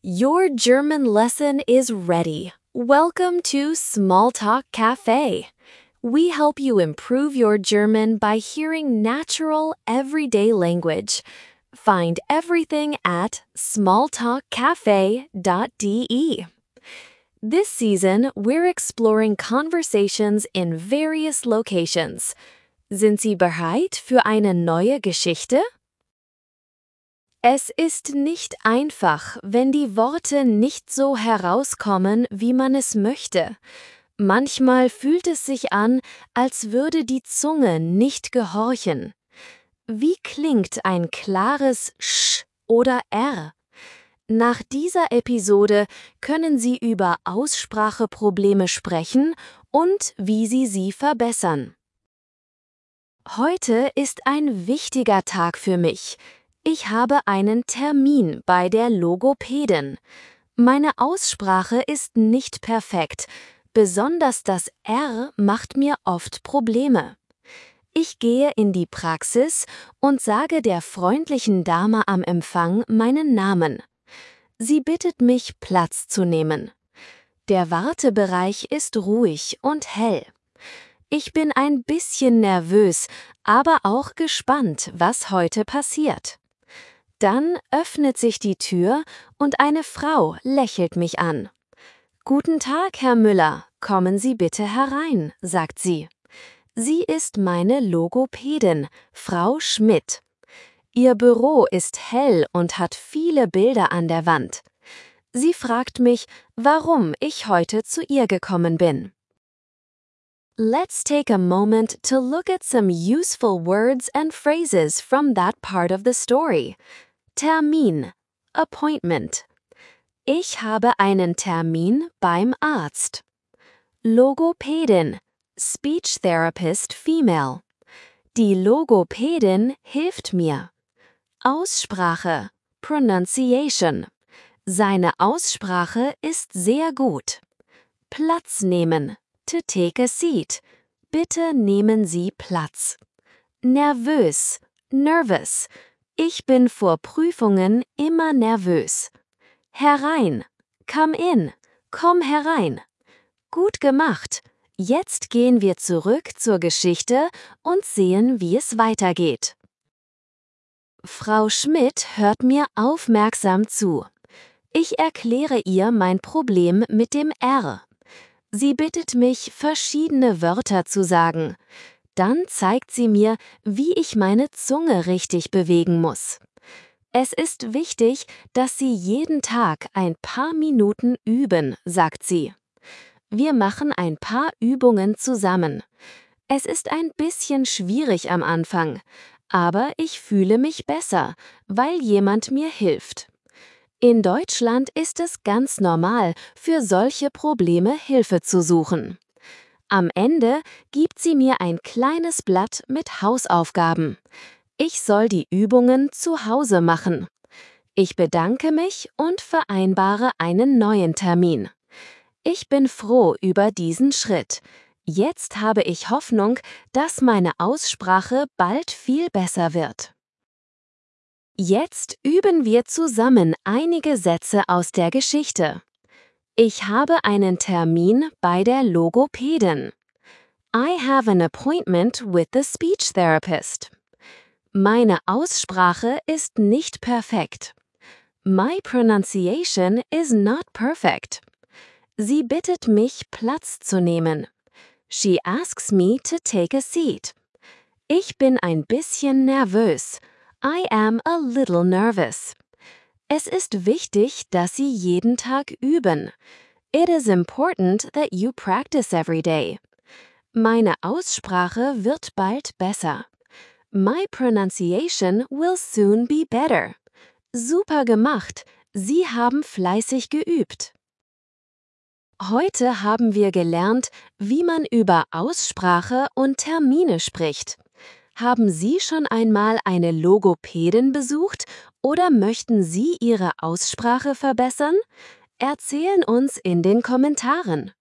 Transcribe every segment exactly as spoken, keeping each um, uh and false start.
Your German lesson is ready. Welcome to Smalltalk Cafe. We help you improve your German by hearing natural, everyday language. Find everything at smalltalk cafe dot d e. This season, we're exploring conversations in various locations. Sind Sie bereit für eine neue Geschichte? Es ist nicht einfach, wenn die Worte nicht so herauskommen, wie man es möchte. Manchmal fühlt es sich an, als würde die Zunge nicht gehorchen. Wie klingt ein klares Sch oder R? Nach dieser Episode können Sie über Ausspracheprobleme sprechen und wie Sie sie verbessern. Heute ist ein wichtiger Tag für mich. Ich habe einen Termin bei der Logopädin. Meine Aussprache ist nicht perfekt, besonders das R macht mir oft Probleme. Ich gehe in die Praxis und sage der freundlichen Dame am Empfang meinen Namen. Sie bittet mich, Platz zu nehmen. Der Wartebereich ist ruhig und hell. Ich bin ein bisschen nervös, aber auch gespannt, was heute passiert. Dann öffnet sich die Tür und eine Frau lächelt mich an. »Guten Tag, Herr Müller, kommen Sie bitte herein«, sagt sie. Sie ist meine Logopädin, Frau Schmidt. Ihr Büro ist hell und hat viele Bilder an der Wand. Sie fragt mich, warum ich heute zu ihr gekommen bin. Let's take a moment to look at some useful words and phrases from that part of the story. Termin, Appointment. Ich habe einen Termin beim Arzt. Logopädin, Speech Therapist Female. Die Logopädin hilft mir. Aussprache, Pronunciation. Seine Aussprache ist sehr gut. Platz nehmen, to take a seat. Bitte nehmen Sie Platz. Nervös, nervous. Ich bin vor Prüfungen immer nervös. Herein, come in, komm herein. Gut gemacht. Jetzt gehen wir zurück zur Geschichte und sehen, wie es weitergeht. Frau Schmidt hört mir aufmerksam zu. Ich erkläre ihr mein Problem mit dem R. Sie bittet mich, verschiedene Wörter zu sagen. Dann zeigt sie mir, wie ich meine Zunge richtig bewegen muss. Es ist wichtig, dass Sie jeden Tag ein paar Minuten üben, sagt sie. Wir machen ein paar Übungen zusammen. Es ist ein bisschen schwierig am Anfang, aber ich fühle mich besser, weil jemand mir hilft. In Deutschland ist es ganz normal, für solche Probleme Hilfe zu suchen. Am Ende gibt sie mir ein kleines Blatt mit Hausaufgaben. Ich soll die Übungen zu Hause machen. Ich bedanke mich und vereinbare einen neuen Termin. Ich bin froh über diesen Schritt. Jetzt habe ich Hoffnung, dass meine Aussprache bald viel besser wird. Jetzt üben wir zusammen einige Sätze aus der Geschichte. Ich habe einen Termin bei der Logopädin. I have an appointment with the speech therapist. Meine Aussprache ist nicht perfekt. My pronunciation is not perfect. Sie bittet mich, Platz zu nehmen. She asks me to take a seat. Ich bin ein bisschen nervös. I am a little nervous. Es ist wichtig, dass Sie jeden Tag üben. It is important that you practice every day. Meine Aussprache wird bald besser. My pronunciation will soon be better. Super gemacht, Sie haben fleißig geübt. Heute haben wir gelernt, wie man über Aussprache und Termine spricht. Haben Sie schon einmal eine Logopädin besucht oder möchten Sie Ihre Aussprache verbessern? Erzählen uns in den Kommentaren.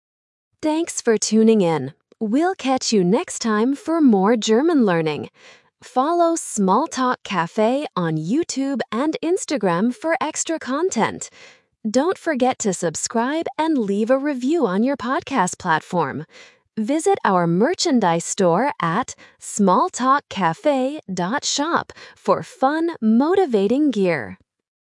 Thanks for tuning in. We'll catch you next time for more German learning. Follow Small Talk Cafe on YouTube and Instagram for extra content. Don't forget to subscribe and leave a review on your podcast platform. Visit our merchandise store at small talk cafe dot shop for fun, motivating gear.